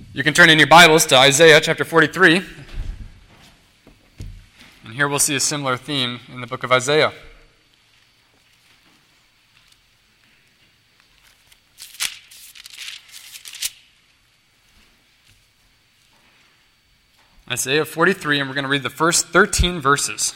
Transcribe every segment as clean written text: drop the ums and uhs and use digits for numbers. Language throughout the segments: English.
You can turn in your Bibles to Isaiah chapter 43. And here we'll see a similar theme in the book of Isaiah. Isaiah 43, and we're going to read the first 13 verses.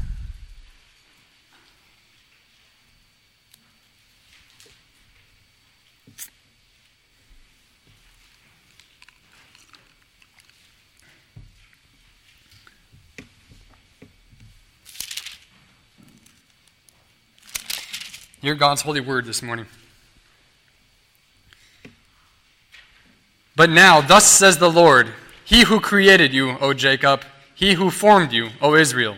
Hear God's holy word this morning. But now, thus says the Lord, He who created you, O Jacob, He who formed you, O Israel.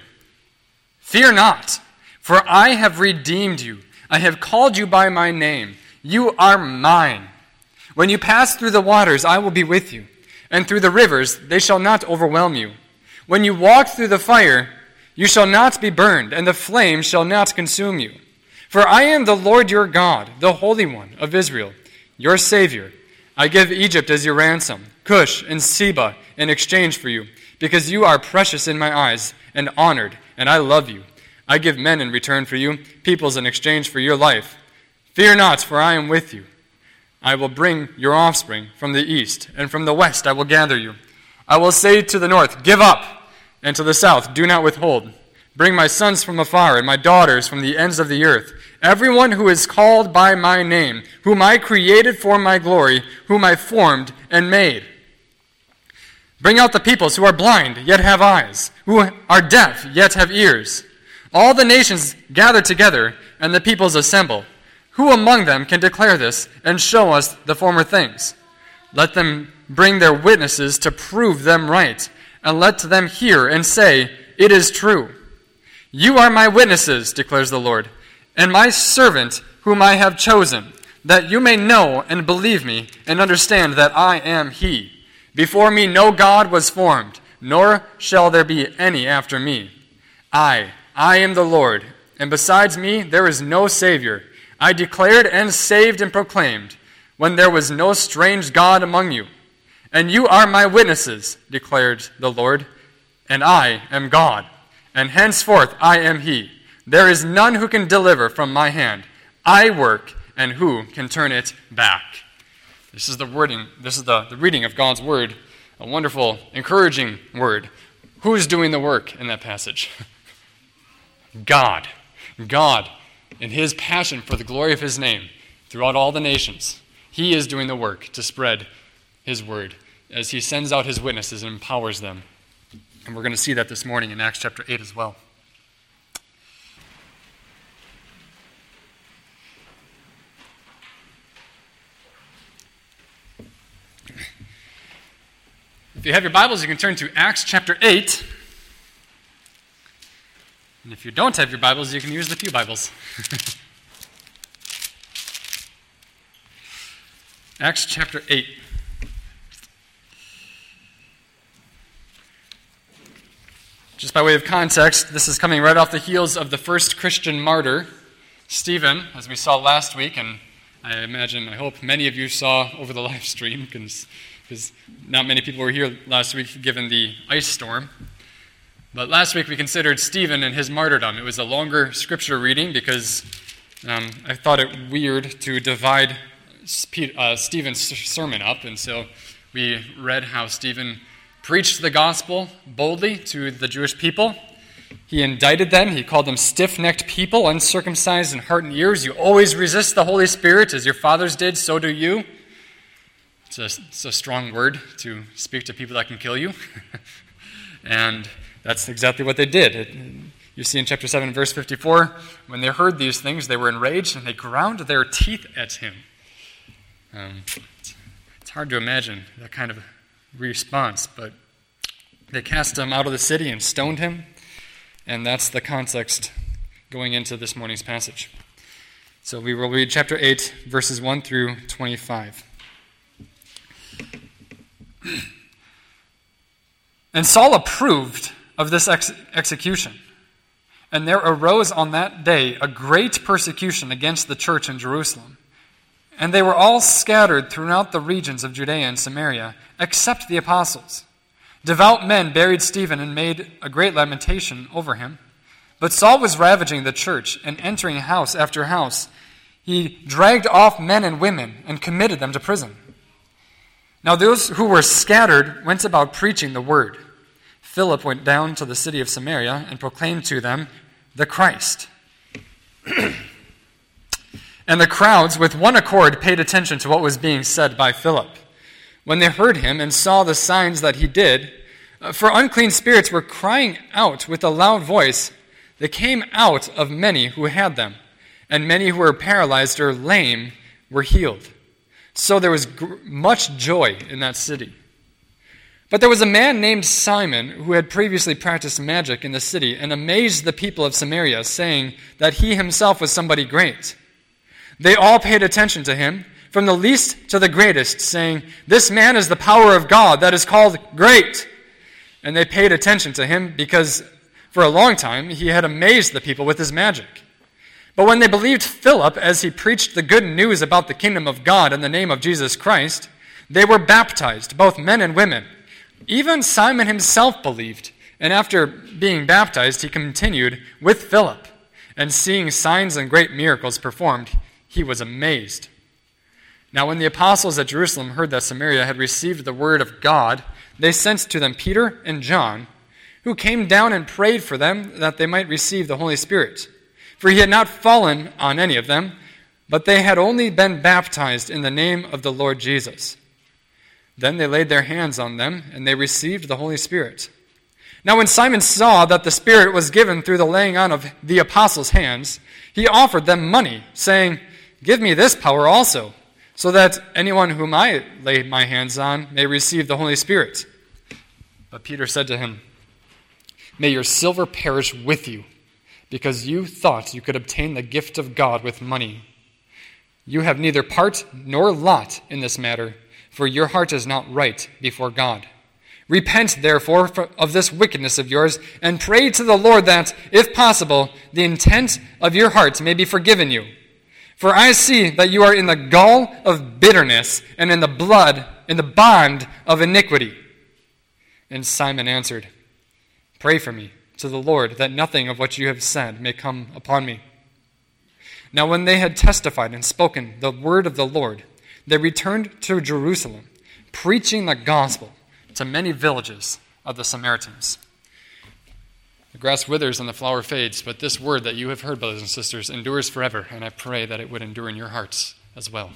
Fear not, for I have redeemed you. I have called you by my name. You are mine. When you pass through the waters, I will be with you, and through the rivers, they shall not overwhelm you. When you walk through the fire, you shall not be burned, and the flame shall not consume you. For I am the Lord your God, the Holy One of Israel, your Savior. I give Egypt as your ransom, Cush and Seba in exchange for you, because you are precious in my eyes and honored, and I love you. I give men in return for you, peoples in exchange for your life. Fear not, for I am with you. I will bring your offspring from the east, and from the west I will gather you. I will say to the north, give up, and to the south, do not withhold. Bring my sons from afar, and my daughters from the ends of the earth. Everyone who is called by my name, whom I created for my glory, whom I formed and made. Bring out the peoples who are blind, yet have eyes, who are deaf, yet have ears. All the nations gather together, and the peoples assemble. Who among them can declare this and show us the former things? Let them bring their witnesses to prove them right, and let them hear and say, it is true. You are my witnesses, declares the Lord, and my servant whom I have chosen, that you may know and believe me and understand that I am he. Before me no God was formed, nor shall there be any after me. I am the Lord, and besides me there is no Savior. I declared and saved and proclaimed, when there was no strange God among you. And you are my witnesses, declared the Lord, and I am God. And henceforth I am he. There is none who can deliver from my hand. I work, and who can turn it back? This is the reading of God's word, a wonderful, encouraging word. Who is doing the work in that passage? God. God, in his passion for the glory of his name throughout all the nations, he is doing the work to spread his word as he sends out his witnesses and empowers them. And we're going to see that this morning in Acts chapter 8 as well. If you have your Bibles, you can turn to Acts chapter 8. And if you don't have your Bibles, you can use the pew Bibles. Acts chapter 8. Just by way of context, this is coming right off the heels of the first Christian martyr, Stephen, as we saw last week, and I hope many of you saw over the live stream, because not many people were here last week given the ice storm. But last week we considered Stephen and his martyrdom. It was a longer scripture reading because I thought it weird to divide Stephen's sermon up, and so we read how Stephen preached the gospel boldly to the Jewish people. He indicted them. He called them stiff-necked people, uncircumcised in heart and ears. You always resist the Holy Spirit as your fathers did, so do you. It's a strong word to speak to people that can kill you. And that's exactly what they did. You see in chapter 7, verse 54, when they heard these things, they were enraged, and they ground their teeth at him. It's hard to imagine that kind of response, but they cast him out of the city and stoned him, and that's the context going into this morning's passage. So we will read chapter 8, verses 1 through 25. And Saul approved of this execution, and there arose on that day a great persecution against the church in Jerusalem. And they were all scattered throughout the regions of Judea and Samaria, except the apostles. Devout men buried Stephen and made a great lamentation over him. But Saul was ravaging the church and entering house after house. He dragged off men and women and committed them to prison. Now those who were scattered went about preaching the word. Philip went down to the city of Samaria and proclaimed to them the Christ. And the crowds with one accord paid attention to what was being said by Philip. When they heard him and saw the signs that he did, for unclean spirits were crying out with a loud voice. They came out of many who had them, and many who were paralyzed or lame were healed. So there was much joy in that city. But there was a man named Simon who had previously practiced magic in the city and amazed the people of Samaria, saying that he himself was somebody great. They all paid attention to him, from the least to the greatest, saying, "This man is the power of God that is called great." And they paid attention to him because for a long time he had amazed the people with his magic. But when they believed Philip as he preached the good news about the kingdom of God in the name of Jesus Christ, they were baptized, both men and women. Even Simon himself believed, and after being baptized, he continued with Philip, and seeing signs and great miracles performed, he was amazed. Now when the apostles at Jerusalem heard that Samaria had received the word of God, they sent to them Peter and John, who came down and prayed for them that they might receive the Holy Spirit. For he had not fallen on any of them, but they had only been baptized in the name of the Lord Jesus. Then they laid their hands on them, and they received the Holy Spirit. Now when Simon saw that the Spirit was given through the laying on of the apostles' hands, he offered them money, saying, "Give me this power also, so that anyone whom I lay my hands on may receive the Holy Spirit." But Peter said to him, "May your silver perish with you, because you thought you could obtain the gift of God with money. You have neither part nor lot in this matter, for your heart is not right before God. Repent, therefore, of this wickedness of yours, and pray to the Lord that, if possible, the intent of your heart may be forgiven you. For I see that you are in the gall of bitterness and in the bond of iniquity." And Simon answered, "Pray for me to the Lord that nothing of what you have said may come upon me." Now when they had testified and spoken the word of the Lord, they returned to Jerusalem, preaching the gospel to many villages of the Samaritans. The grass withers and the flower fades, but this word that you have heard, brothers and sisters, endures forever, and I pray that it would endure in your hearts as well.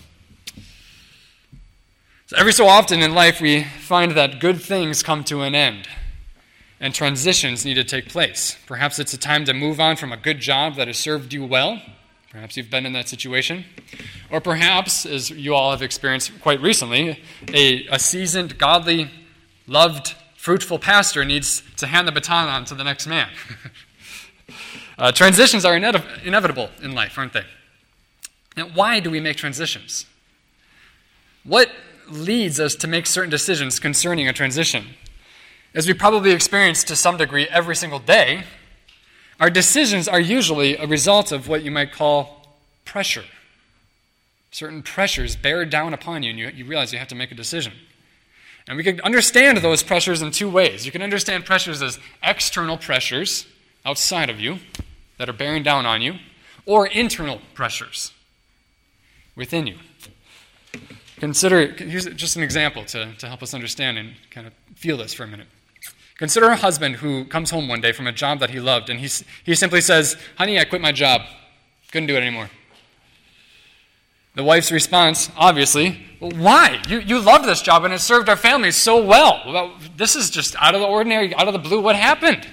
So every so often in life we find that good things come to an end, and transitions need to take place. Perhaps it's a time to move on from a good job that has served you well. Perhaps you've been in that situation. Or perhaps, as you all have experienced quite recently, a seasoned, godly, loved, fruitful pastor needs to hand the baton on to the next man. Transitions are inevitable in life, aren't they? Now, why do we make transitions? What leads us to make certain decisions concerning a transition? As we probably experience to some degree every single day, our decisions are usually a result of what you might call pressure. Certain pressures bear down upon you, and you realize you have to make a decision. And we can understand those pressures in two ways. You can understand pressures as external pressures outside of you that are bearing down on you, or internal pressures within you. Here's just an example to help us understand and kind of feel this for a minute. Consider a husband who comes home one day from a job that he loved, and he simply says, "Honey, I quit my job. Couldn't do it anymore." The wife's response, obviously, "Well, why? You loved this job, and it served our family so well. Well, this is just out of the ordinary, out of the blue. What happened?"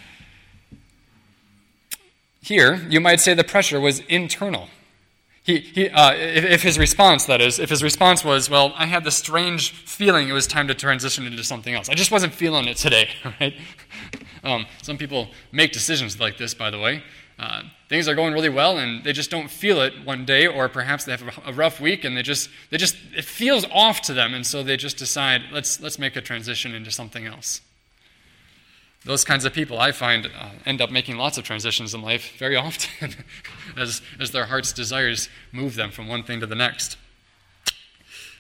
Here, you might say the pressure was internal. If his response was, "Well, I had this strange feeling it was time to transition into something else. I just wasn't feeling it today," right? Some people make decisions like this, by the way. Things are going really well, and they just don't feel it one day, or perhaps they have a rough week, and it feels off to them, and so they just decide, let's make a transition into something else. Those kinds of people, I find, end up making lots of transitions in life very often as their heart's desires move them from one thing to the next.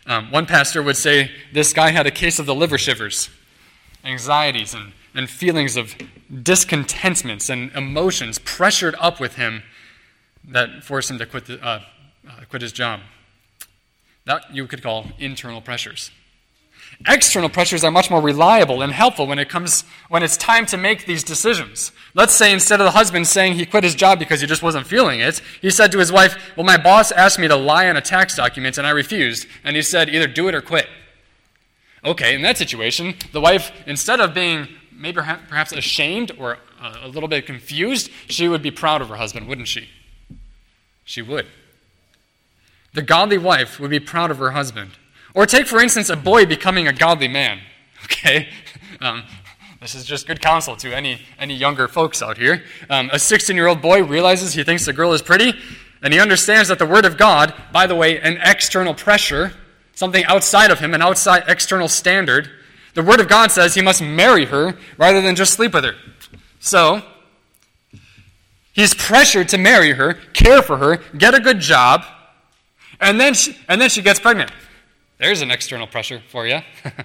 One pastor would say this guy had a case of the liver shivers, anxieties and feelings of discontentments and emotions pressured up with him that forced him to quit his job. That you could call internal pressures. External pressures are much more reliable and helpful when it's time to make these decisions. Let's say instead of the husband saying he quit his job because he just wasn't feeling it, he said to his wife, well, my boss asked me to lie on a tax document and I refused, and he said either do it or quit. Okay, in that situation, the wife, instead of being maybe perhaps ashamed or a little bit confused, she would be proud of her husband, wouldn't she? She would. The godly wife would be proud of her husband. Or take, for instance, a boy becoming a godly man. Okay? This is just good counsel to any younger folks out here. A 16-year-old boy realizes he thinks the girl is pretty, and he understands that the Word of God, by the way, an external pressure, something outside of him, an outside external standard, the Word of God says he must marry her rather than just sleep with her. So, he's pressured to marry her, care for her, get a good job, and then she gets pregnant. There's an external pressure for you.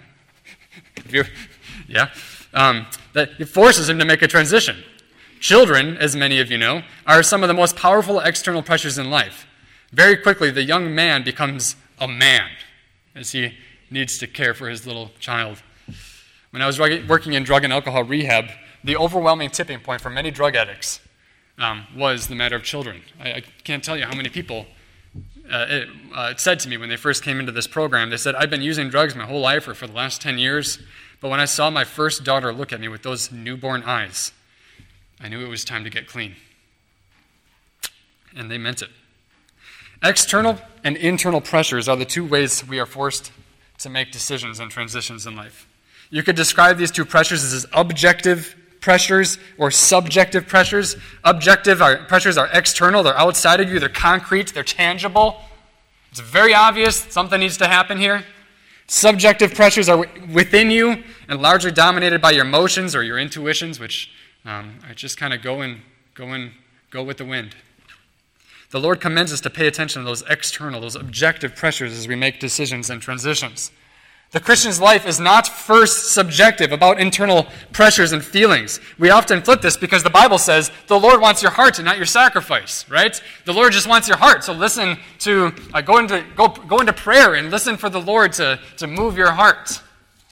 That it forces him to make a transition. Children, as many of you know, are some of the most powerful external pressures in life. Very quickly, the young man becomes a man as he needs to care for his little child. When I was working in drug and alcohol rehab, the overwhelming tipping point for many drug addicts was the matter of children. I can't tell you how many people it said to me when they first came into this program. They said, I've been using drugs my whole life or for the last 10 years, but when I saw my first daughter look at me with those newborn eyes, I knew it was time to get clean. And they meant it. External and internal pressures are the two ways we are forced to make decisions and transitions in life. You could describe these two pressures as objective pressures or subjective pressures. Objective pressures are external, they're outside of you, they're concrete, they're tangible. It's very obvious something needs to happen here. Subjective pressures are within you and largely dominated by your emotions or your intuitions, which are just kind of go with the wind. The Lord commends us to pay attention to those external, those objective pressures as we make decisions and transitions. The Christian's life is not first subjective about internal pressures and feelings. We often flip this because the Bible says the Lord wants your heart and not your sacrifice, right? The Lord just wants your heart. So listen to, go into prayer and listen for the Lord to move your heart.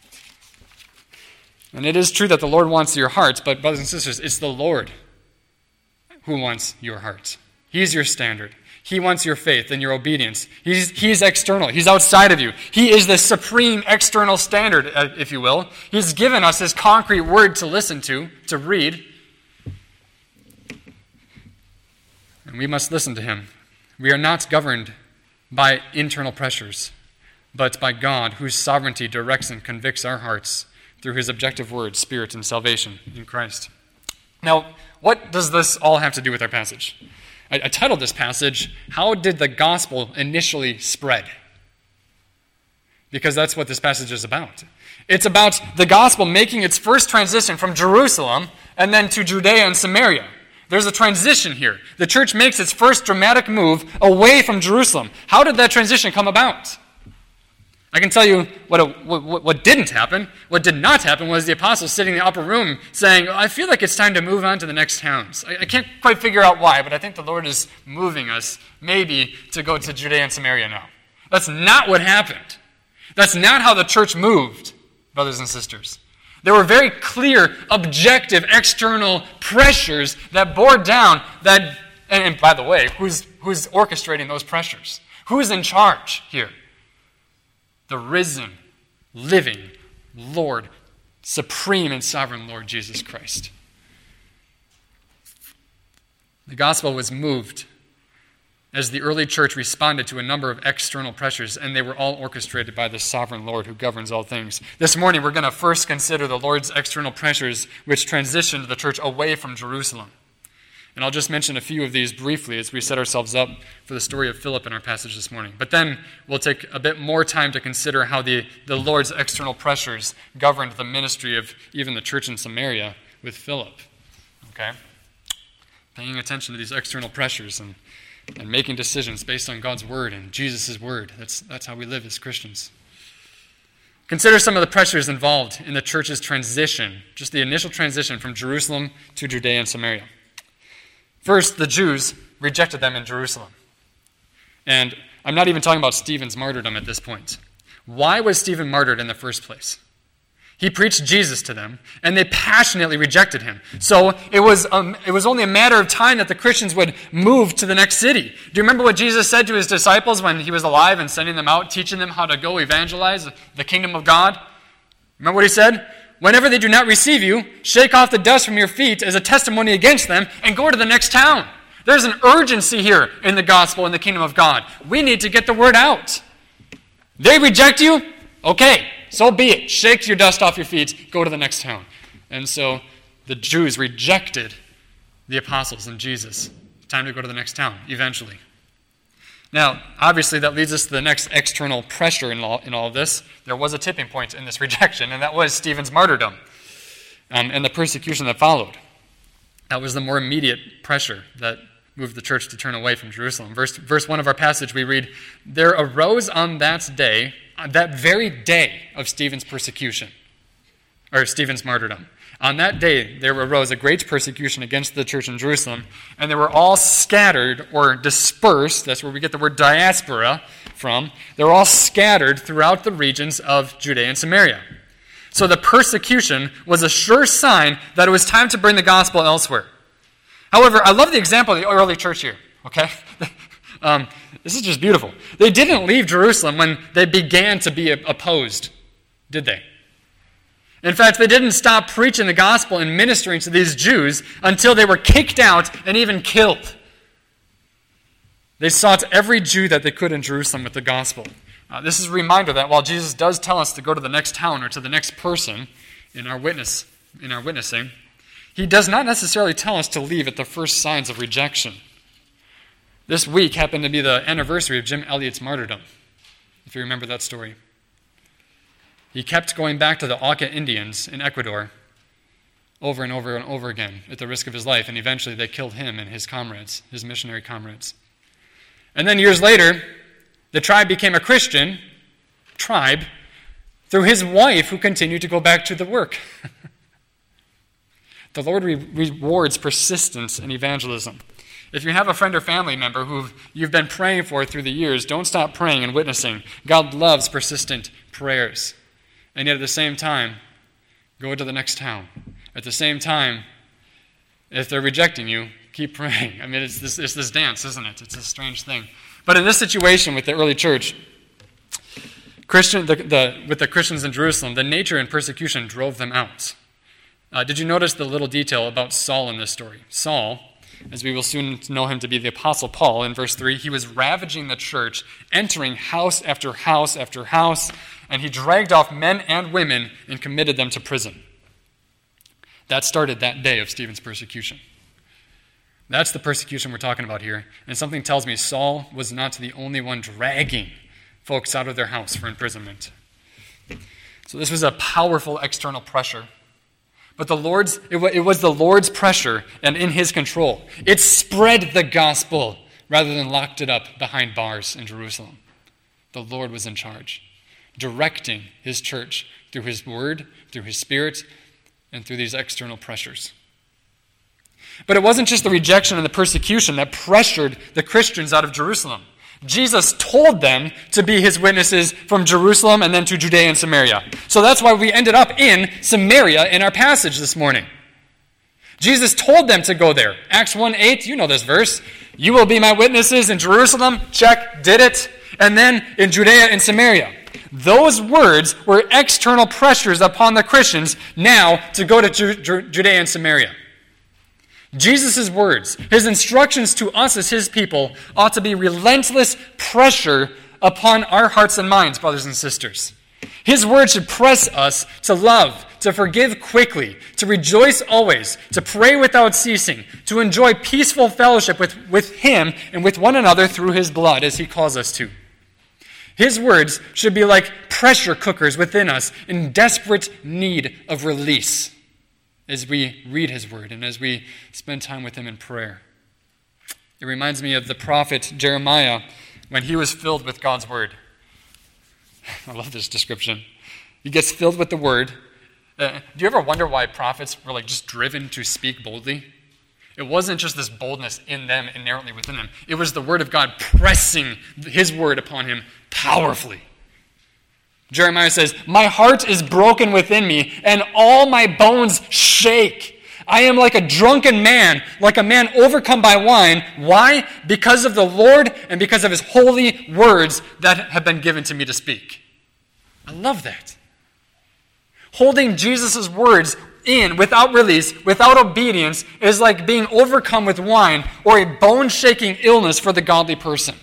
And it is true that the Lord wants your heart, but brothers and sisters, it's the Lord who wants your heart. He's your standard. He wants your faith and your obedience. He's external. He's outside of you. He is the supreme external standard, if you will. He's given us His concrete word to listen to read. And we must listen to Him. We are not governed by internal pressures, but by God, whose sovereignty directs and convicts our hearts through His objective word, Spirit, and salvation in Christ. Now, what does this all have to do with our passage? I titled this passage, How Did the Gospel Initially Spread? Because that's what this passage is about. It's about the gospel making its first transition from Jerusalem and then to Judea and Samaria. There's a transition here. The church makes its first dramatic move away from Jerusalem. How did that transition come about? I can tell you what didn't happen. What did not happen was the apostles sitting in the upper room saying, I feel like it's time to move on to the next towns. I can't quite figure out why, but I think the Lord is moving us maybe to go to Judea and Samaria now. That's not what happened. That's not how the church moved, brothers and sisters. There were very clear, objective, external pressures that bore down that, and by the way, who's orchestrating those pressures? Who's in charge here? The risen, living Lord, supreme and sovereign Lord Jesus Christ. The gospel was moved as the early church responded to a number of external pressures, and they were all orchestrated by the sovereign Lord who governs all things. This morning, we're going to first consider the Lord's external pressures which transitioned the church away from Jerusalem. And I'll just mention a few of these briefly as we set ourselves up for the story of Philip in our passage this morning. But then we'll take a bit more time to consider how the Lord's external pressures governed the ministry of even the church in Samaria with Philip. Okay? Paying attention to these external pressures and and making decisions based on God's word and Jesus' word. That's how we live as Christians. Consider some of the pressures involved in the church's transition, just the initial transition from Jerusalem to Judea and Samaria. First, the Jews rejected them in Jerusalem. And I'm not even talking about Stephen's martyrdom at this point. Why was Stephen martyred in the first place? He preached Jesus to them, and they passionately rejected him. So it was only a matter of time that the Christians would move to the next city. Do you remember what Jesus said to his disciples when he was alive and sending them out, teaching them how to go evangelize the kingdom of God? Remember what he said? Whenever they do not receive you, shake off the dust from your feet as a testimony against them and go to the next town. There's an urgency here in the gospel in the kingdom of God. We need to get the word out. They reject you? Okay, so be it. Shake your dust off your feet, go to the next town. And so the Jews rejected the apostles and Jesus. Time to go to the next town, eventually. Now, obviously, that leads us to the next external pressure in all of this. There was a tipping point in this rejection, and that was Stephen's martyrdom and the persecution that followed. That was the more immediate pressure that moved the church to turn away from Jerusalem. Verse 1 of our passage, we read, "There arose on that very day of Stephen's persecution," or Stephen's martyrdom. On that day, there arose a great persecution against the church in Jerusalem, and they were all scattered or dispersed. That's where we get the word diaspora from. They were all scattered throughout the regions of Judea and Samaria. So the persecution was a sure sign that it was time to bring the gospel elsewhere. However, I love the example of the early church here, okay? This is just beautiful. They didn't leave Jerusalem when they began to be opposed, did they? In fact, they didn't stop preaching the gospel and ministering to these Jews until they were kicked out and even killed. They sought every Jew that they could in Jerusalem with the gospel. This is a reminder that while Jesus does tell us to go to the next town or to the next person in our witnessing, he does not necessarily tell us to leave at the first signs of rejection. This week happened to be the anniversary of Jim Elliot's martyrdom, if you remember that story. He kept going back to the Auca Indians in Ecuador over and over and over again at the risk of his life, and eventually they killed him and his comrades, his missionary comrades. And then years later, the tribe became a Christian tribe through his wife, who continued to go back to the work. The Lord rewards persistence in evangelism. If you have a friend or family member who you've been praying for through the years, don't stop praying and witnessing. God loves persistent prayers. And yet at the same time, go to the next town. At the same time, if they're rejecting you, keep praying. I mean, it's this dance, isn't it? It's a strange thing. But in this situation with the early church, with the Christians in Jerusalem, the nature and persecution drove them out. Did you notice the little detail about Saul in this story? Saul, as we will soon know him to be the Apostle Paul, in verse 3, he was ravaging the church, entering house after house after house, and he dragged off men and women and committed them to prison. That started that day of Stephen's persecution. That's the persecution we're talking about here. And something tells me Saul was not the only one dragging folks out of their house for imprisonment. So this was a powerful external pressure. But it was the Lord's pressure and in his control. It spread the gospel rather than locked it up behind bars in Jerusalem. The Lord was in charge, directing his church through his word, through his spirit, and through these external pressures. But it wasn't just the rejection and the persecution that pressured the Christians out of Jerusalem. Jesus told them to be his witnesses from Jerusalem and then to Judea and Samaria. So that's why we ended up in Samaria in our passage this morning. Jesus told them to go there. Acts 1:8, you know this verse. You will be my witnesses in Jerusalem. Check, did it. And then in Judea and Samaria. Those words were external pressures upon the Christians now to go to Judea and Samaria. Jesus' words, his instructions to us as his people, ought to be relentless pressure upon our hearts and minds, brothers and sisters. His word should press us to love, to forgive quickly, to rejoice always, to pray without ceasing, to enjoy peaceful fellowship with him and with one another through his blood, as he calls us to. His words should be like pressure cookers within us in desperate need of release as we read his word and as we spend time with him in prayer. It reminds me of the prophet Jeremiah when he was filled with God's word. I love this description. He gets filled with the word. Do you ever wonder why prophets were just driven to speak boldly? It wasn't just this boldness in them, inherently within them. It was the word of God pressing his word upon him powerfully. Jeremiah says, "My heart is broken within me, and all my bones shake. I am like a drunken man, like a man overcome by wine." Why? Because of the Lord and because of his holy words that have been given to me to speak. I love that. Holding Jesus' words in without release, without obedience, is like being overcome with wine or a bone-shaking illness for the godly person.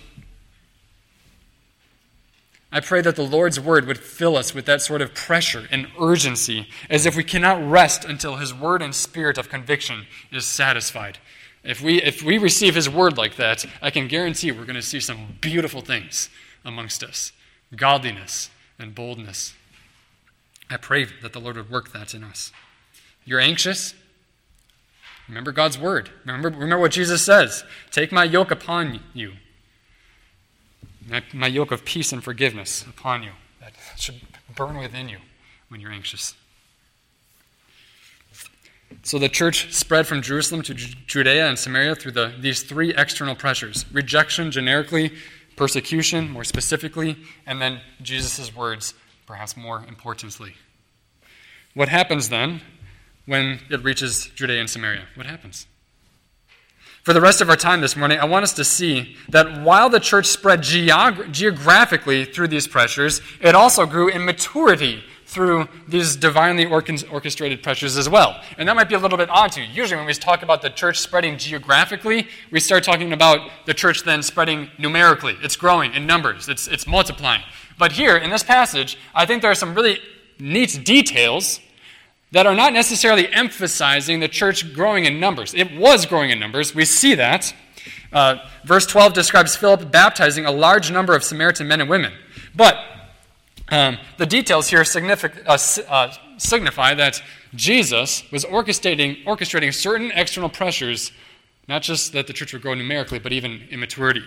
I pray that the Lord's word would fill us with that sort of pressure and urgency, as if we cannot rest until his word and spirit of conviction is satisfied. If we receive his word like that, I can guarantee we're going to see some beautiful things amongst us. Godliness and boldness. I pray that the Lord would work that in us. You're anxious? Remember God's word. Remember what Jesus says. "Take my yoke upon you. My yoke of peace and forgiveness upon you." That should burn within you when you're anxious. So the church spread from Jerusalem to Judea and Samaria through these three external pressures: rejection generically, persecution more specifically, and then Jesus' words perhaps more importantly. What happens then when it reaches Judea and Samaria? What happens? For the rest of our time this morning, I want us to see that while the church spread geographically through these pressures, it also grew in maturity through these divinely orchestrated pressures as well. And that might be a little bit odd to you. Usually when we talk about the church spreading geographically, we start talking about the church then spreading numerically. It's growing in numbers. It's multiplying. But here, in this passage, I think there are some really neat details that are not necessarily emphasizing the church growing in numbers. It was growing in numbers. We see that. Verse 12 describes Philip baptizing a large number of Samaritan men and women. But the details here signify that Jesus was orchestrating certain external pressures, not just that the church would grow numerically, but even in maturity.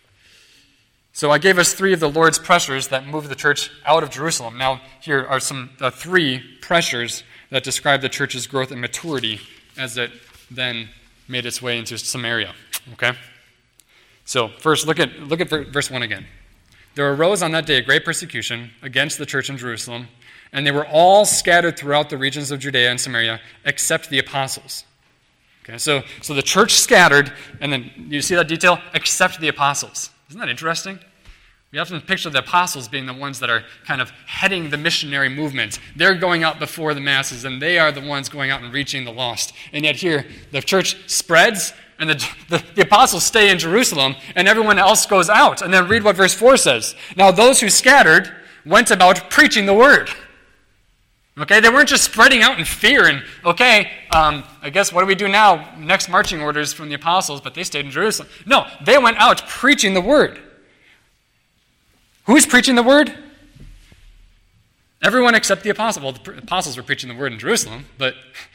So I gave us three of the Lord's pressures that moved the church out of Jerusalem. Now, here are some three pressures that describe the church's growth and maturity as it then made its way into Samaria. Okay? So first, look at verse 1 again. There arose on that day a great persecution against the church in Jerusalem, and they were all scattered throughout the regions of Judea and Samaria, except the apostles. Okay, so the church scattered, and then you see that detail? Except the apostles. Isn't that interesting? We often picture the apostles being the ones that are kind of heading the missionary movement. They're going out before the masses, and they are the ones going out and reaching the lost. And yet here, the church spreads, and the apostles stay in Jerusalem, and everyone else goes out. And then read what verse 4 says. Now those who scattered went about preaching the word. Okay, they weren't just spreading out in fear and, I guess what do we do now? Next marching orders from the apostles, but they stayed in Jerusalem. No, they went out preaching the word. Who's preaching the word? Everyone except the apostles. Well, the apostles were preaching the word in Jerusalem, but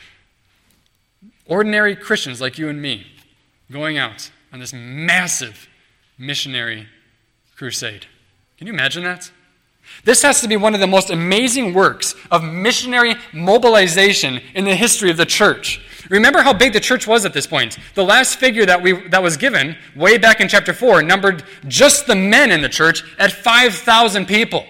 ordinary Christians like you and me going out on this massive missionary crusade. Can you imagine that? This has to be one of the most amazing works of missionary mobilization in the history of the church. Remember how big the church was at this point. The last figure that was given way back in chapter 4 numbered just the men in the church at 5,000 people.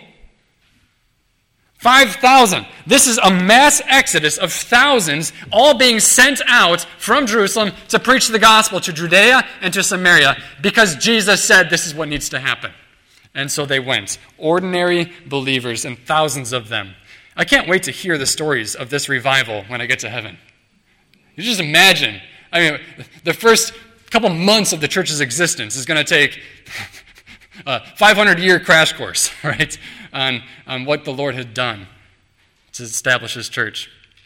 5,000. This is a mass exodus of thousands all being sent out from Jerusalem to preach the gospel to Judea and to Samaria because Jesus said this is what needs to happen. And so they went. Ordinary believers, and thousands of them. I can't wait to hear the stories of this revival when I get to heaven. You just imagine. The first couple months of the church's existence is going to take a 500-year crash course, right, on what the Lord had done to establish his church.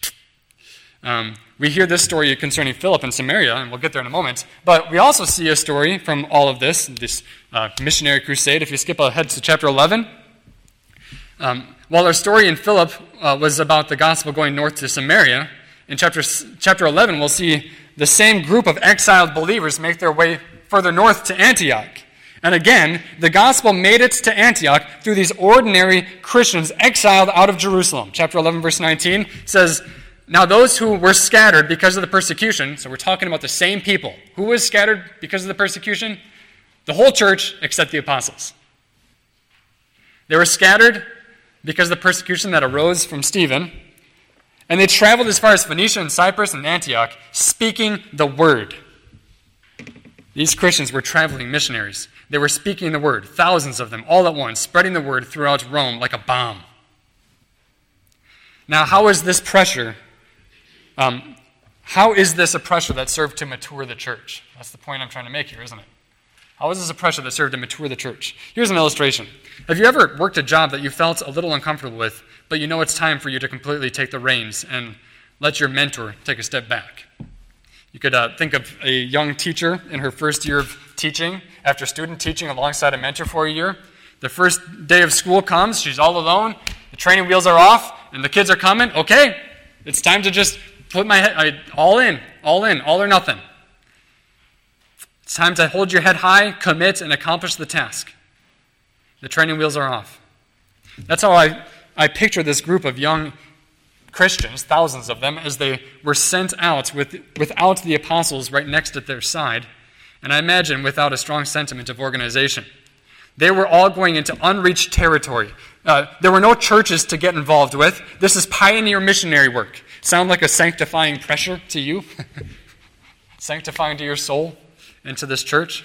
We hear this story concerning Philip and Samaria, and we'll get there in a moment. But we also see a story from all of this missionary crusade. If you skip ahead to chapter 11, while our story in Philip was about the gospel going north to Samaria, in chapter 11 we'll see the same group of exiled believers make their way further north to Antioch. And again, the gospel made it to Antioch through these ordinary Christians exiled out of Jerusalem. Chapter 11, verse 19 says, now those who were scattered because of the persecution, so we're talking about the same people. Who was scattered because of the persecution? The whole church except the apostles. They were scattered because of the persecution that arose from Stephen, and they traveled as far as Phoenicia and Cyprus and Antioch, speaking the word. These Christians were traveling missionaries. They were speaking the word, thousands of them, all at once, spreading the word throughout Rome like a bomb. Now, how is this a pressure that served to mature the church? That's the point I'm trying to make here, isn't it? How is this a pressure that served to mature the church? Here's an illustration. Have you ever worked a job that you felt a little uncomfortable with, but you know it's time for you to completely take the reins and let your mentor take a step back? You could think of a young teacher in her first year of teaching, after student teaching alongside a mentor for a year. The first day of school comes, she's all alone, the training wheels are off, and the kids are coming. Okay, it's time to just put my head, all in, all or nothing. It's time to hold your head high, commit, and accomplish the task. The training wheels are off. That's how I picture this group of young Christians, thousands of them, as they were sent out without the apostles right next at their side, and I imagine without a strong sentiment of organization. They were all going into unreached territory. There were no churches to get involved with. This is pioneer missionary work. Sound like a sanctifying pressure to you? Sanctifying to your soul and to this church?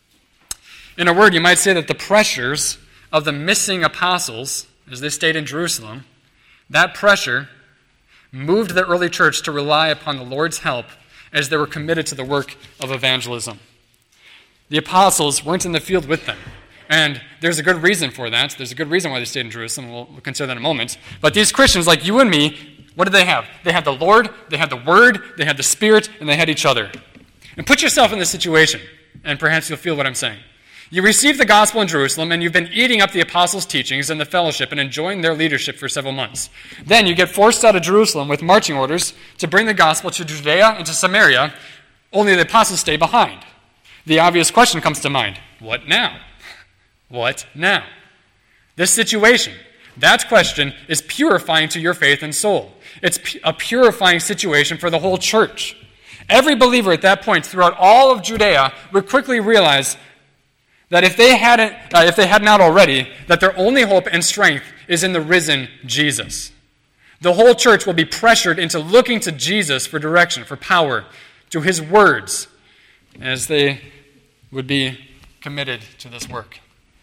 In a word, you might say that the pressures of the missing apostles, as they stayed in Jerusalem, that pressure moved the early church to rely upon the Lord's help as they were committed to the work of evangelism. The apostles weren't in the field with them. And there's a good reason for that. There's a good reason why they stayed in Jerusalem. We'll consider that in a moment. But these Christians, like you and me, what did they have? They had the Lord, they had the Word, they had the Spirit, and they had each other. And put yourself in this situation, and perhaps you'll feel what I'm saying. You received the gospel in Jerusalem, and you've been eating up the apostles' teachings and the fellowship and enjoying their leadership for several months. Then you get forced out of Jerusalem with marching orders to bring the gospel to Judea and to Samaria, only the apostles stay behind. The obvious question comes to mind. What now? What now? This situation, that question, is purifying to your faith and soul. It's a purifying situation for the whole church. Every believer at that point throughout all of Judea would quickly realize that if they had not already, that their only hope and strength is in the risen Jesus. The whole church will be pressured into looking to Jesus for direction, for power, to his words, as they would be committed to this work.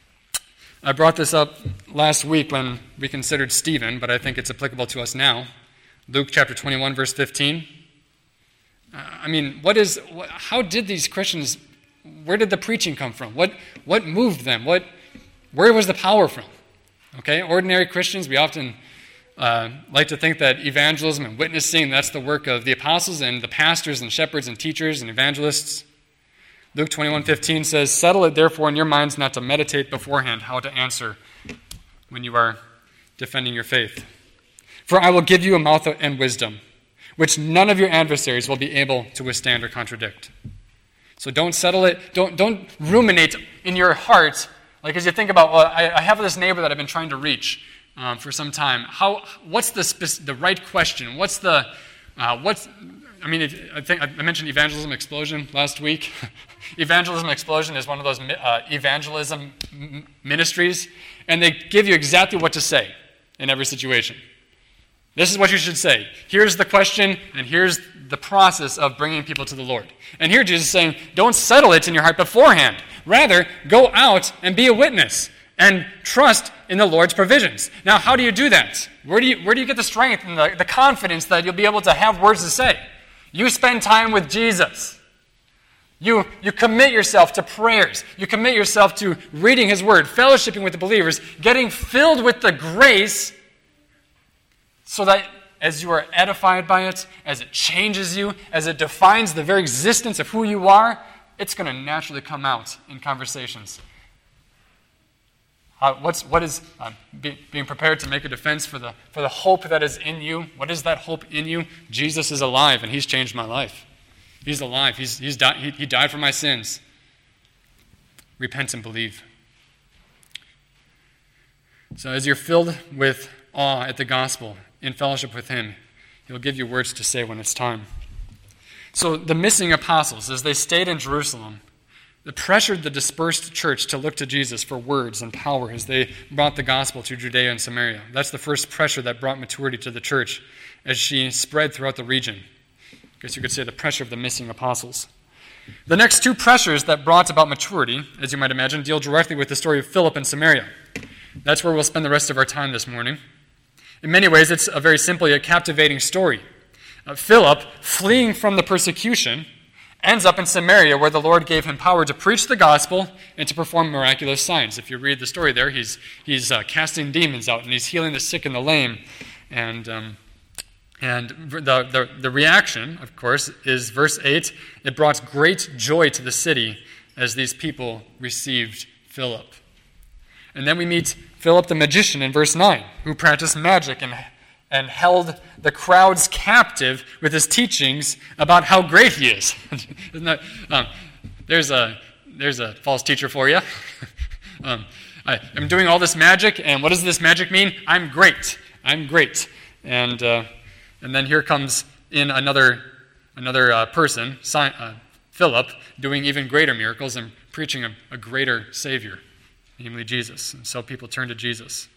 I brought this up last week when we considered Stephen, but I think it's applicable to us now. Luke chapter 21, verse 15. How did these Christians, where did the preaching come from? What moved them? Where was the power from? Okay, ordinary Christians, we often like to think that evangelism and witnessing, that's the work of the apostles and the pastors and shepherds and teachers and evangelists. Luke 21:15 says, "Settle it therefore in your minds not to meditate beforehand how to answer when you are defending your faith. For I will give you a mouth and wisdom, which none of your adversaries will be able to withstand or contradict." So don't settle it, don't ruminate in your heart, like as you think about, well, I have this neighbor that I've been trying to reach for some time. What's the right question? I think I mentioned Evangelism Explosion last week. Evangelism Explosion is one of those evangelism ministries, and they give you exactly what to say in every situation. This is what you should say. Here's the question, and here's the process of bringing people to the Lord. And here Jesus is saying, don't settle it in your heart beforehand. Rather, go out and be a witness and trust in the Lord's provisions. Now, how do you do that? Where do you get the strength and the confidence that you'll be able to have words to say? You spend time with Jesus. You commit yourself to prayers. You commit yourself to reading his word, fellowshipping with the believers, getting filled with the grace so that as you are edified by it, as it changes you, as it defines the very existence of who you are, it's going to naturally come out in conversations. What is being prepared to make a defense for the hope that is in you? What is that hope in you? Jesus is alive, and he's changed my life. He's alive. He died for my sins. repent and believe. So as you're filled with awe at the gospel, in fellowship with him, he'll give you words to say when it's time. So the missing apostles, as they stayed in Jerusalem, that pressured the dispersed church to look to Jesus for words and power as they brought the gospel to Judea and Samaria. That's the first pressure that brought maturity to the church as she spread throughout the region. I guess you could say the pressure of the missing apostles. The next two pressures that brought about maturity, as you might imagine, deal directly with the story of Philip and Samaria. That's where we'll spend the rest of our time this morning. In many ways, it's simply a captivating story. Philip, fleeing from the persecution, ends up in Samaria where the Lord gave him power to preach the gospel and to perform miraculous signs. If you read the story there, he's casting demons out and he's healing the sick and the lame. And the reaction, of course, is verse 8. It brought great joy to the city as these people received Philip. And then we meet Philip the magician in verse 9, who practiced magic and held the crowds captive with his teachings about how great he is. Isn't that, there's a false teacher for you. I'm doing all this magic, and what does this magic mean? I'm great. And then here comes in another person, Philip, doing even greater miracles and preaching a greater Savior, namely Jesus. And so people turn to Jesus.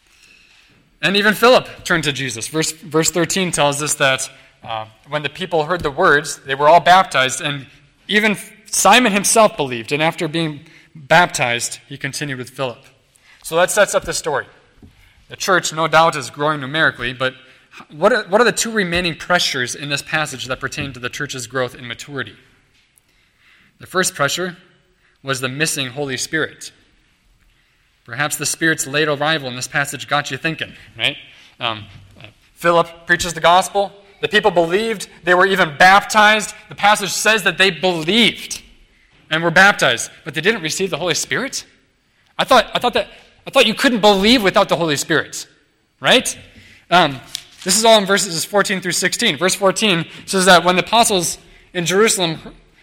And even Philip turned to Jesus. Verse 13 tells us that when the people heard the words, they were all baptized, and even Simon himself believed. And after being baptized, he continued with Philip. So that sets up the story. The church, no doubt, is growing numerically, but what are the two remaining pressures in this passage that pertain to the church's growth and maturity? The first pressure was the missing Holy Spirit. Perhaps the Spirit's late arrival in this passage got you thinking, right? Philip preaches the gospel. The people believed. They were even baptized. The passage says that they believed and were baptized, but they didn't receive the Holy Spirit. I thought you couldn't believe without the Holy Spirit, right? This is all in verses 14 through 16. Verse 14 says that when the apostles in Jerusalem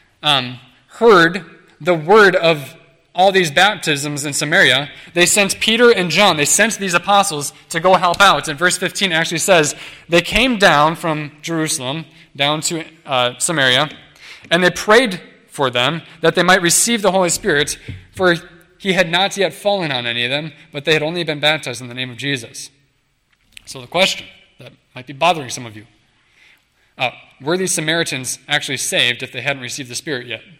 heard the word of all these baptisms in Samaria, they sent Peter and John. They sent these apostles to go help out. And verse 15 actually says, they came down from Jerusalem, down to Samaria, and they prayed for them that they might receive the Holy Spirit, for he had not yet fallen on any of them, but they had only been baptized in the name of Jesus. So the question that might be bothering some of you, were these Samaritans actually saved if they hadn't received the Spirit yet?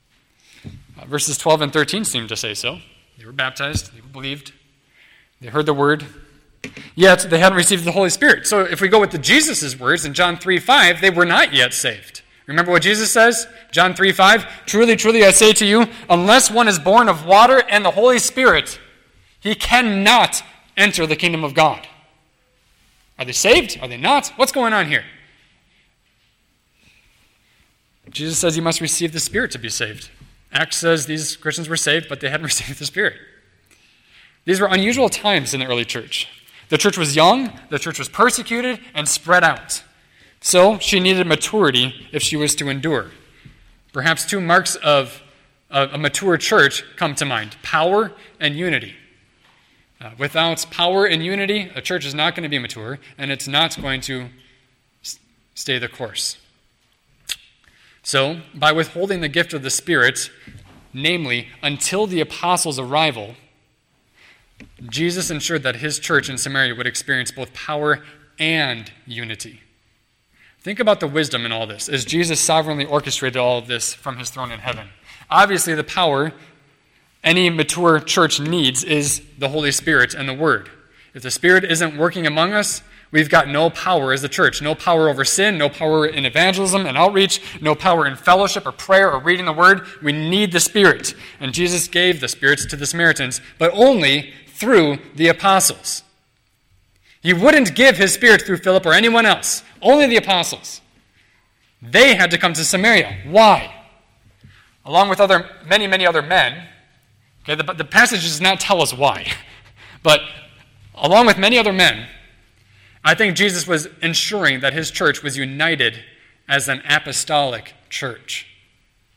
Verses 12 and 13 seem to say so. They were baptized, they believed, they heard the word, yet they hadn't received the Holy Spirit. So if we go with Jesus' words in John 3:5, they were not yet saved. Remember what Jesus says? John 3:5, truly, truly, I say to you, unless one is born of water and the Holy Spirit, he cannot enter the kingdom of God. Are they saved? Are they not? What's going on here? Jesus says you must receive the Spirit to be saved. Acts says these Christians were saved, but they hadn't received the Spirit. These were unusual times in the early church. The church was young, the church was persecuted, and spread out. So she needed maturity if she was to endure. Perhaps two marks of a mature church come to mind: power and unity. Without power and unity, a church is not going to be mature, and it's not going to stay the course. So, by withholding the gift of the Spirit, namely, until the apostles' arrival, Jesus ensured that his church in Samaria would experience both power and unity. Think about the wisdom in all this, as Jesus sovereignly orchestrated all of this from his throne in heaven. Obviously, the power any mature church needs is the Holy Spirit and the Word. If the Spirit isn't working among us, we've got no power as a church. No power over sin, no power in evangelism and outreach, no power in fellowship or prayer or reading the Word. We need the Spirit. And Jesus gave the Spirit to the Samaritans, but only through the apostles. He wouldn't give his Spirit through Philip or anyone else, only the apostles. They had to come to Samaria. Why? Along with many other men. Okay, the passage does not tell us why. But along with many other men, I think Jesus was ensuring that his church was united as an apostolic church.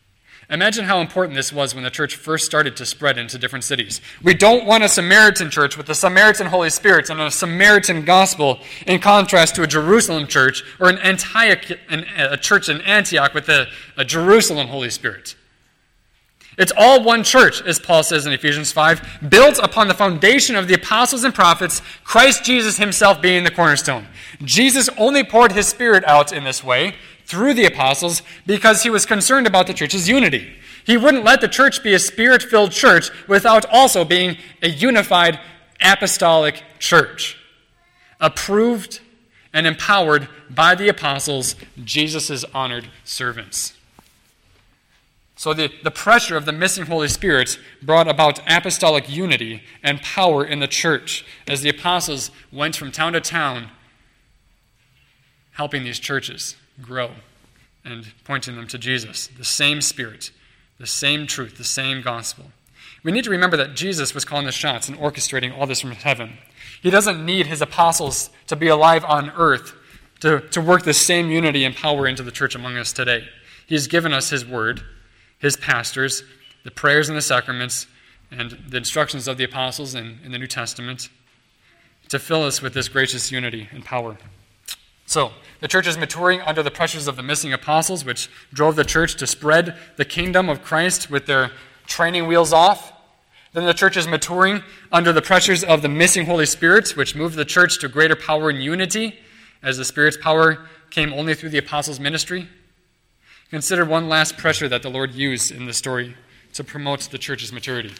Imagine how important this was when the church first started to spread into different cities. We don't want a Samaritan church with the Samaritan Holy Spirit and a Samaritan gospel in contrast to a Jerusalem church or a church in Antioch with a Jerusalem Holy Spirit. It's all one church, as Paul says in Ephesians 5, built upon the foundation of the apostles and prophets, Christ Jesus himself being the cornerstone. Jesus only poured his Spirit out in this way, through the apostles, because he was concerned about the church's unity. He wouldn't let the church be a Spirit-filled church without also being a unified apostolic church, approved and empowered by the apostles, Jesus' honored servants. So the pressure of the missing Holy Spirit brought about apostolic unity and power in the church as the apostles went from town to town helping these churches grow and pointing them to Jesus. The same Spirit, the same truth, the same gospel. We need to remember that Jesus was calling the shots and orchestrating all this from heaven. He doesn't need his apostles to be alive on earth to work the same unity and power into the church among us today. He's given us his word, his pastors, the prayers and the sacraments, and the instructions of the apostles in the New Testament to fill us with this gracious unity and power. So, the church is maturing under the pressures of the missing apostles, which drove the church to spread the kingdom of Christ with their training wheels off. Then the church is maturing under the pressures of the missing Holy Spirit, which moved the church to greater power and unity, as the Spirit's power came only through the apostles' ministry. Consider one last pressure that the Lord used in the story to promote the church's maturity.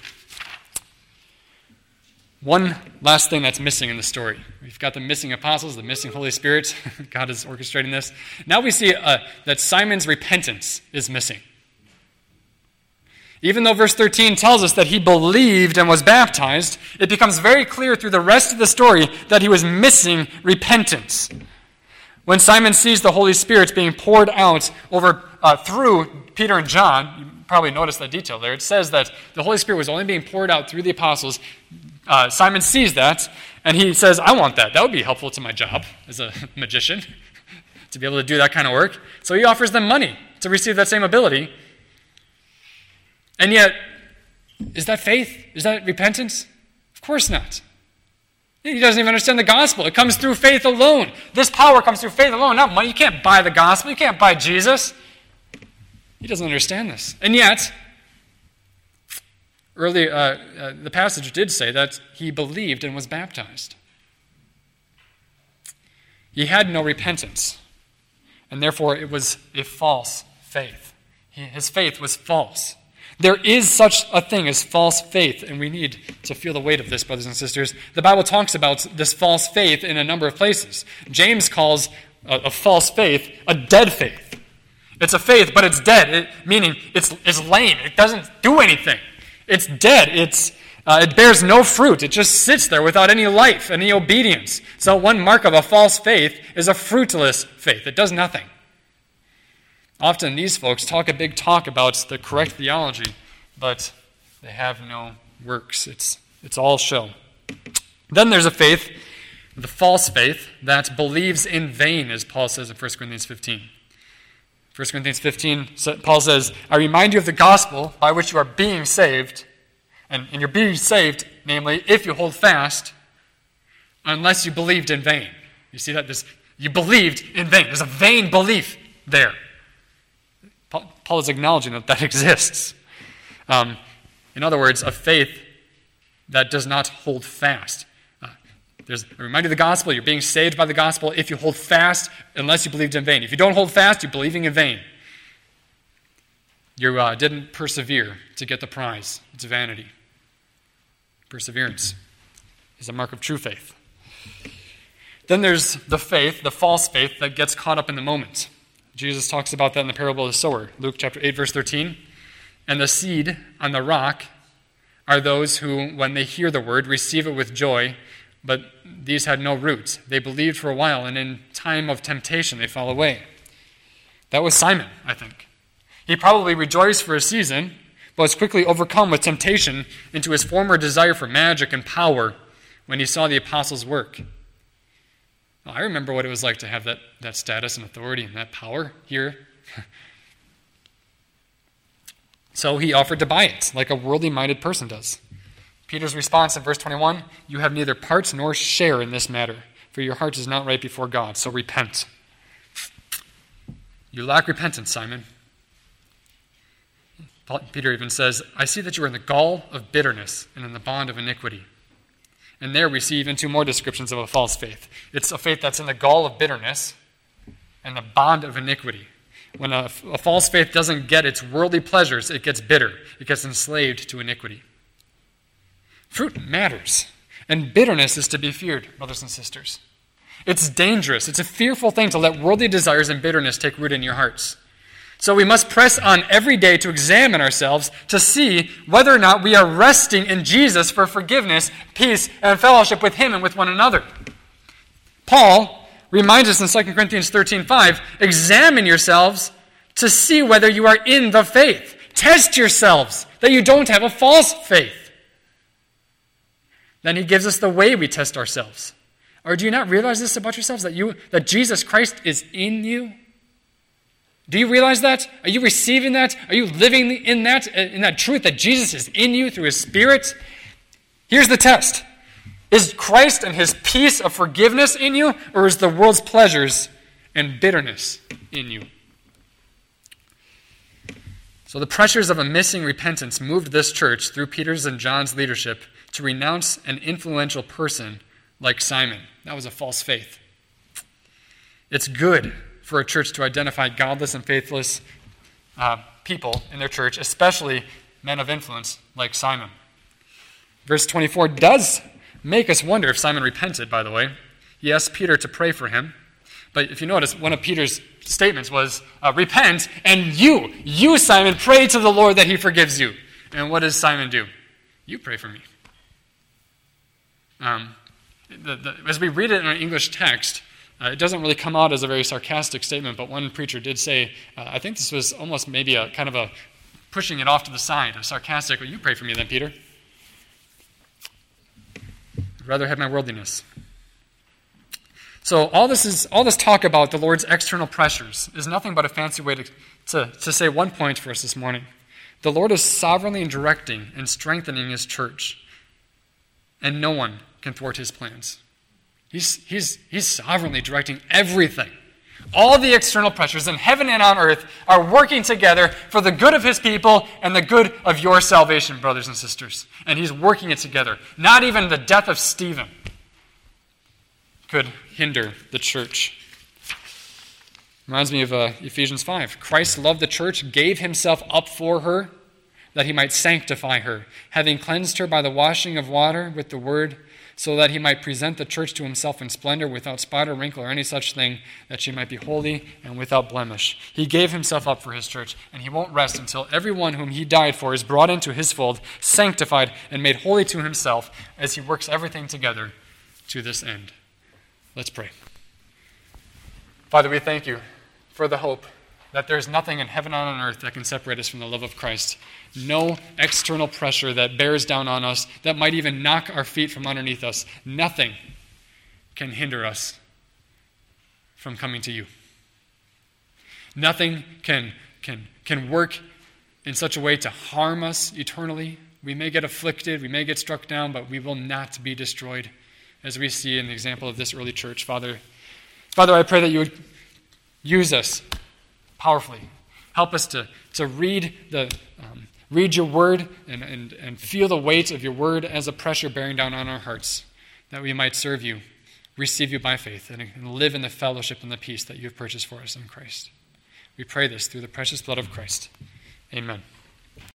One last thing that's missing in the story. We've got the missing apostles, the missing Holy Spirit. God is orchestrating this. Now we see that Simon's repentance is missing. Even though verse 13 tells us that he believed and was baptized, it becomes very clear through the rest of the story that he was missing repentance. When Simon sees the Holy Spirit being poured out through Peter and John, you probably noticed that detail there. It says that the Holy Spirit was only being poured out through the apostles. Simon sees that, and he says, I want that. That would be helpful to my job as a magician, to be able to do that kind of work. So he offers them money to receive that same ability. And yet, is that faith? Is that repentance? Of course not. He doesn't even understand the gospel. It comes through faith alone. This power comes through faith alone, not money. You can't buy the gospel. You can't buy Jesus. He doesn't understand this. And yet, the passage did say that he believed and was baptized. He had no repentance, and therefore it was a false faith. His faith was false. There is such a thing as false faith, and we need to feel the weight of this, brothers and sisters. The Bible talks about this false faith in a number of places. James calls a false faith a dead faith. It's a faith, but it's dead, meaning it's lame. It doesn't do anything. It's dead. It bears no fruit. It just sits there without any life, any obedience. So one mark of a false faith is a fruitless faith. It does nothing. Often these folks talk a big talk about the correct theology, but they have no works. It's all show. Then there's a faith, the false faith, that believes in vain, as Paul says in 1 Corinthians 15. 1 Corinthians 15, Paul says, I remind you of the gospel by which you are being saved, and you're being saved, namely, if you hold fast, unless you believed in vain. You see that? You believed in vain. There's a vain belief there. Paul is acknowledging that exists. In other words, a faith that does not hold fast. There's a reminder of the gospel. You're being saved by the gospel if you hold fast, unless you believed in vain. If you don't hold fast, you're believing in vain. You didn't persevere to get the prize. It's vanity. Perseverance is a mark of true faith. Then there's the faith, the false faith, that gets caught up in the moment. Jesus talks about that in the parable of the sower, Luke chapter 8, verse 13. And the seed on the rock are those who, when they hear the word, receive it with joy, but these had no roots. They believed for a while, and in time of temptation they fall away. That was Simon, I think. He probably rejoiced for a season, but was quickly overcome with temptation into his former desire for magic and power when he saw the apostles' work. Well, I remember what it was like to have that status and authority and that power here. So he offered to buy it, like a worldly-minded person does. Peter's response in verse 21, "You have neither part nor share in this matter, for your heart is not right before God, so repent." You lack repentance, Simon. Peter even says, "I see that you are in the gall of bitterness and in the bond of iniquity." And there we see even two more descriptions of a false faith. It's a faith that's in the gall of bitterness and the bond of iniquity. When a false faith doesn't get its worldly pleasures, it gets bitter. It gets enslaved to iniquity. Fruit matters, and bitterness is to be feared, brothers and sisters. It's dangerous. It's a fearful thing to let worldly desires and bitterness take root in your hearts. So we must press on every day to examine ourselves to see whether or not we are resting in Jesus for forgiveness, peace, and fellowship with him and with one another. Paul reminds us in 2 Corinthians 13:5, examine yourselves to see whether you are in the faith. Test yourselves that you don't have a false faith. Then he gives us the way we test ourselves. Or do you not realize this about yourselves, that Jesus Christ is in you? Do you realize that? Are you receiving that? Are you living in that truth that Jesus is in you through his Spirit? Here's the test. Is Christ and his peace of forgiveness in you, or is the world's pleasures and bitterness in you? So the pressures of a missing repentance moved this church through Peter's and John's leadership to renounce an influential person like Simon. That was a false faith. It's good for a church to identify godless and faithless people in their church, especially men of influence like Simon. Verse 24 does make us wonder if Simon repented, by the way. He asked Peter to pray for him. But if you notice, one of Peter's statements was, repent, and you, Simon, pray to the Lord that he forgives you. And what does Simon do? You pray for me. As we read it in our English text, it doesn't really come out as a very sarcastic statement, but one preacher did say, I think this was almost maybe a kind of a pushing it off to the side, a sarcastic, well, you pray for me then, Peter. I'd rather have my worldliness. So all this talk about the Lord's external pressures is nothing but a fancy way to say one point for us this morning. The Lord is sovereignly directing and strengthening his church, and no one can thwart his plans. He's sovereignly directing everything. All the external pressures in heaven and on earth are working together for the good of his people and the good of your salvation, brothers and sisters. And he's working it together. Not even the death of Stephen could hinder the church. Reminds me of Ephesians 5. Christ loved the church, gave himself up for her, that he might sanctify her, having cleansed her by the washing of water with the word, so that he might present the church to himself in splendor, without spot or wrinkle or any such thing, that she might be holy and without blemish. He gave himself up for his church, and he won't rest until everyone whom he died for is brought into his fold, sanctified, and made holy to himself, as he works everything together to this end. Let's pray. Father, we thank you for the hope that there's nothing in heaven or on earth that can separate us from the love of Christ. No external pressure that bears down on us, that might even knock our feet from underneath us. Nothing can hinder us from coming to you. Nothing can work in such a way to harm us eternally. We may get afflicted, we may get struck down, but we will not be destroyed, as we see in the example of this early church. Father, I pray that you would use us powerfully. Help us to read your word and feel the weight of your word as a pressure bearing down on our hearts, that we might serve you, receive you by faith, and live in the fellowship and the peace that you have purchased for us in Christ. We pray this through the precious blood of Christ. Amen.